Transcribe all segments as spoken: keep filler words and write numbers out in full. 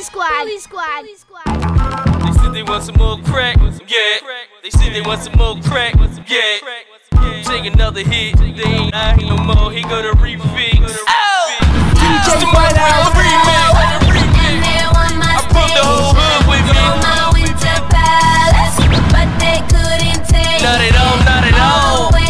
Squad. Bully Squad. Bully Squad. They said they want some more crack. Yeah. They said they want some more crack. Yeah. Take another hit. They ain't out here no more. He go to refix. Oh! D J White House remix. I brought the whole hood with me. But they couldn't take Not at all, not at all. No.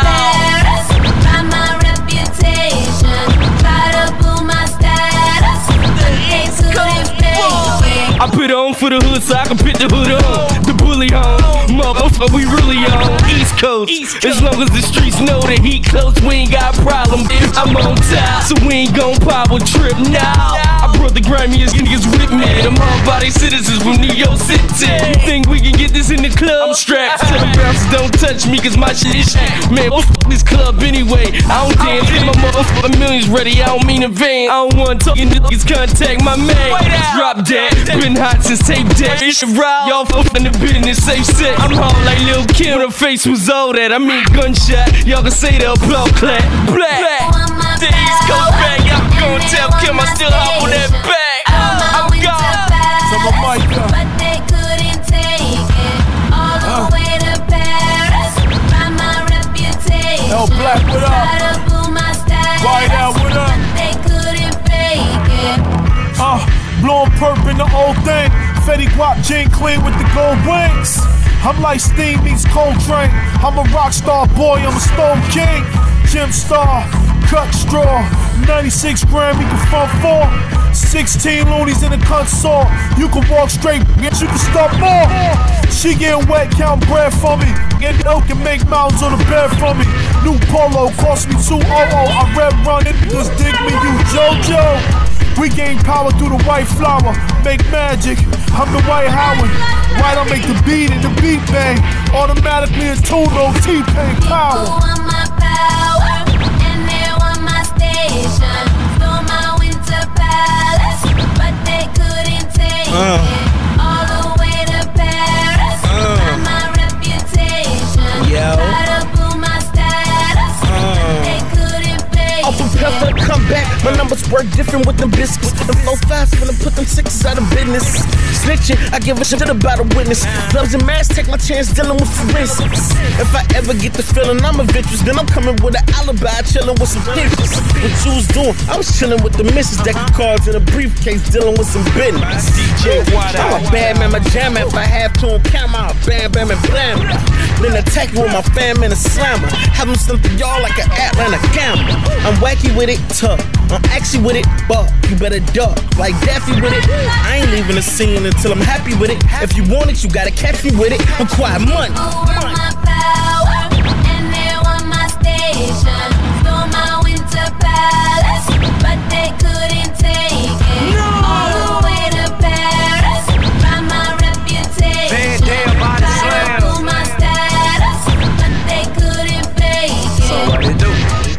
By my reputation, try to boo my status, but they couldn't fake it. I put it on for the hood so I can put the hood on. The bully on, motherfucker, we really on East Coast. East Coast. As long as the streets know that he close, we ain't got a problem. I'm on top, so we ain't gon' power trip now. I brought the grimiest niggas with me. Them hard-body citizens from New York City. You think we can get this in the club? I'm strapped. Tell them bouncers don't touch me, cause my shit is shit. Man, fuck this club anyway. I don't dance, get my motherfucking millions ready. I don't mean a van. I don't want talking niggas, contact my man. Drop that, been hot since tape deck. Y'all fucking the business, safe set. I'm hard like Lil Kim when her face was all that. I mean gunshot, y'all can say the applause clap. Black, the East Coast back. Y'all gon' tell Kim I still hop on that back. I'm gone. So my mic up. But they couldn't take it all the uh. way to Paris. By my reputation, Yo, Black, what up? try to boo my status, White out, what up? but they couldn't fake it. Uh, blowing perp in the old thing. Fetty Guap, Jean Clean with the gold wings. I'm like Steam meets Coltrane. I'm a rock star boy, I'm a stone king. Jim Star, cut straw. ninety-six gram, you can front four. sixteen loonies in a cut saw. You can walk straight, bitch, you can stop more. She getting wet, count bread for me. Get milk and make mountains on the bed for me. New Polo cost me two oh oh. I red run it, just dig me, you JoJo. We gain power through the white flower, make magic. I'm the White Howard. Right, I make the beat and the beat bang. Automatically in tune, no T-Pain power. Who want my power, and they want my station. Stole my winter palace, but they couldn't take Uh. it all the way to Paris. Uh. By my reputation, Yo. try to boo my status, but they couldn't fake I'll prepare for the comeback. My numbers work different with them biscuits. The flow fast when I put them sixes out of business. Snitching, I give a shit about a witness. Gloves and masks, take my chance dealing with forensics. If I ever get the feeling I'm adventurous, then I'm coming with an alibi, chilling with some pictures. What you was doing? I was chilling with the missus, deck of cards in a briefcase, dealing with some business. D J White I'm a bad man, my jam. If I have to on camera, I'll bam, bam, and blam. Then attack you with my fam and a slammer. Have them slip to y'all like an Atlanta camera. I'm wacky with it, tough. I'm actually with it, but you better duck. Like Daffy with it. I ain't leaving the scene until I'm happy with it. If you want it, you gotta catch me with it. I'm quiet money. Who want my power, and they want my station. Stole my winter palace, but they couldn't take it all the way to Paris. By my reputation, try to boo my status, but they couldn't fake it. So what it do?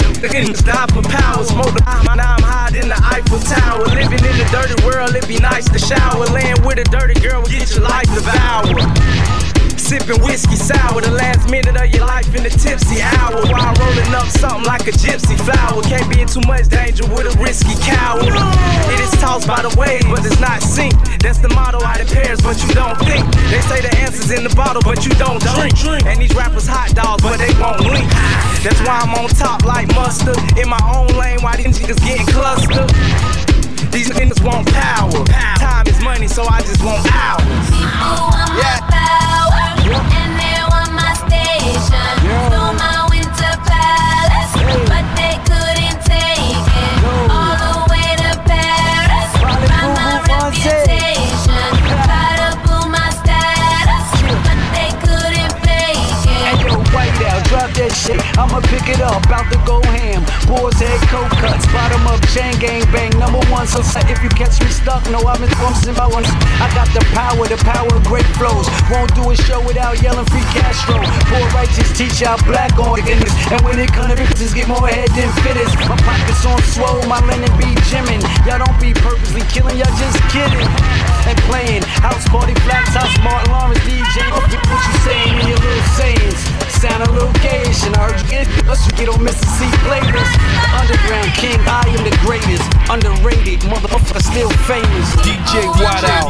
Stop for power, smoke the now I'm hot in the Eiffel Tower. Living in the dirty world, it be nice to shower. Laying with a dirty girl will get your life devoured. Sipping whiskey sour, the last minute of your life in the tipsy hour. While rolling up something like a gypsy flower. Can't be in too much danger with a risky coward. It is tossed by the waves, but it's not sink. That's the motto out of Paris, but you don't think. They say the answer's in the bottle, but you don't drink. And these rappers hot dogs, but they won't link. That's why I'm on top like mustard. In my own lane, why these niggas getting clustered? These niggas want power. Time is money, so I just want hours. People want my power, and they want my station. Stole my winter palace, but they couldn't take it all the way to Paris. By my reputation, try to boo my status, but they couldn't fake it. Hey yo, White out, drop that shit. I'ma pick it up, about to go ham. Boards, head, coat cuts, bottom up, chain gang bang, number one. So if you catch me stuck, no, I'm in bumps and bones. I got the power, the power of great flows. Won't do a show without yelling free Castro. Poor righteous teach out black on goodness. And when it comes to bitches, get more head than fitters. My pockets on swole, my linen be gymming. Y'all don't be purposely killing, y'all just kidding. And playing house party, flat top, Martin Lawrence, D J. What you saying in your little sayings? Sound a little gayish, and I heard you get us, you get on Mississippi playlist. The underground king, I am the greatest. underrated, motherfucker still famous. D J White Out.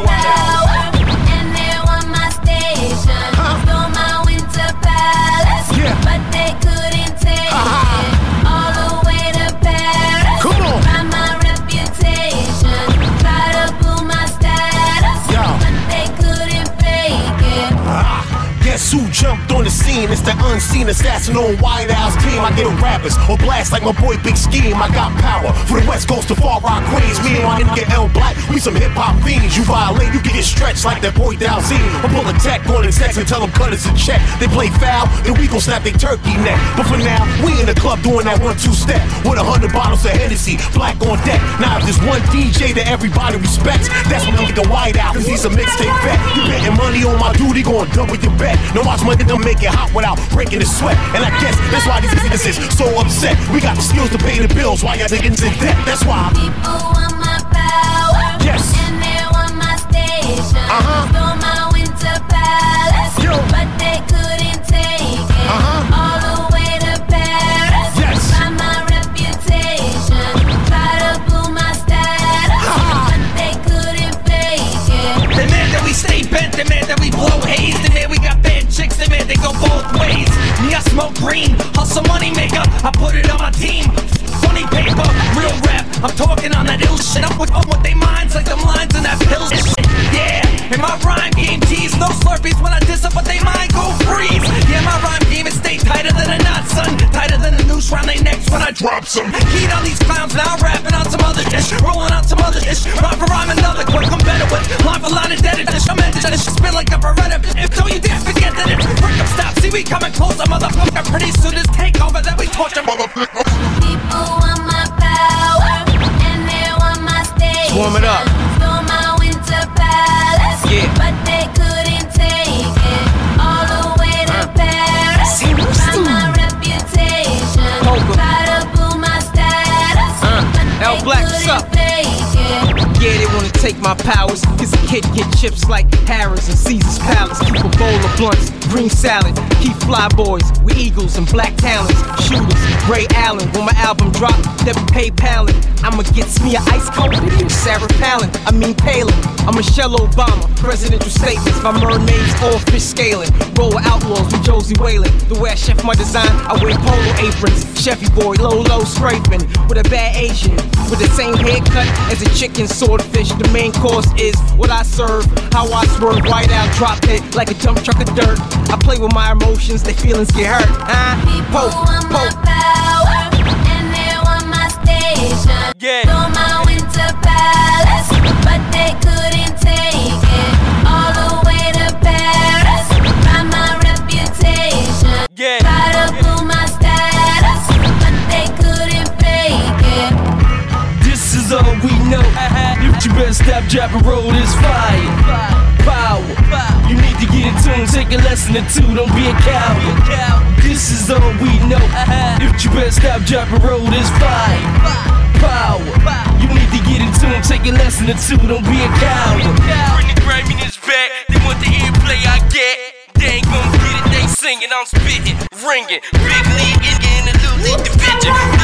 And they want my station. Stole my winter palace, Yeah. but they couldn't take Uh-huh. it. All the way to Paris. Come on. By my reputation. Try to pull my status, Yeah. but they couldn't fake it. Ah, guess who jumped on the scene? It's the unseen assassin on White House team. I get a rappers or blast like my boy Big Scheme. I got power for the West Coast to Far Rock Queens. Me and my nigga L Black, we some hip hop fiends. You violate, you can get stretched like that boy Dalzine. I pull a tech on his sex and tell them cut us a check. They play foul, then we gon' snap their turkey neck. But for now, we in the club doing that one two step with a hundred bottles of Hennessy, black on deck. Now if there's one D J that everybody respects, that's when I get the White Out, cause he's a mixtape vet. You betting money on my dude, he gon' double your bet. No watch my nigga make it hot without breaking the sweat. And I guess that's why these niggas is so upset. We got the skills to pay the bills while y'all niggas in debt. That's why. People want my power. Yes. And they want my station. Uh-huh. Stole my winter palace, Yo. but they couldn't take it. Uh-huh. All the way to Paris. Yes. By my reputation. Try to pull my status, Uh-huh. but they couldn't fake it. They mad that we stay bent, they mad that we blow haze. They mad we got bad chicks, they mad they go both ways. Me, I smoke green, hustle money maker, I put it on my team. Funny paper, real rap, I'm talking on that ill shit. I'm with, I'm with they minds like them lines in that pill shit. Yeah, and my rhyme game tease, no slurpees when I diss up, but they mind go freeze. Yeah, my rhyme game is stay tighter than a knot, son. Tighter than a noose round they necks when I drop some heat on these clowns. Now I'm rapping on some other dish, rolling on some other dish. Rhyme for rhyme, another quick, I'm better with line for line, indebted dish. I'm into this, spit like a Beretta. If don't you dare forget that it's break up, stop. See, we coming closer, motherfucker. Pretty soon this takeover that we torture, motherfucker. People want my power, and they want my station. Warm it up. Stole my winter palace, Yeah. but they couldn't take it. All the way to Paris. By my reputation. Poker. Try to pull my status, Uh, but L they Black, what's couldn't up? fake it. Yeah, they wanna take my powers, cause the kid get chips like Harris and Caesar's Palace. Keep a bowl of blunts, green salad, keep fly boys with eagles and black talents. Shooters, Ray Allen, when my album drop, they be PayPalin'. I'ma get me a ice cold video, Sarah Palin, I mean Palin. I'm Michelle Obama, presidential statements, my mermaids all fish scaling. Roll with outlaws with Josie Whalen. The way I chef my design, I wear polo aprons. Chefy boy, low, low scraping, with a bad Asian, with the same haircut as a chicken swordfish. The main course is what I serve, how I swerve, White Out, drop it like a dump truck of dirt. I play with my emotions, their feelings get hurt. Huh? People Poke, want my poke. power, and they want my station. Yeah. Stole my winter palace, but they couldn't take it. All the way to Paris. By my reputation. Yeah. Try to pull my status, but they couldn't fake it. This is all we know. If you better stop, drop, and roll this fire. Power. You need to get in tune, take a lesson or two, don't be a coward. This is all we know. If you better stop, drop, and roll this fire. Power. You need to get in tune, take a lesson or two, don't be a coward. Bring the Grammys back, they want the airplay I get. They ain't gon' get it, they singing, I'm spitting, ringing. Big league in the little league division.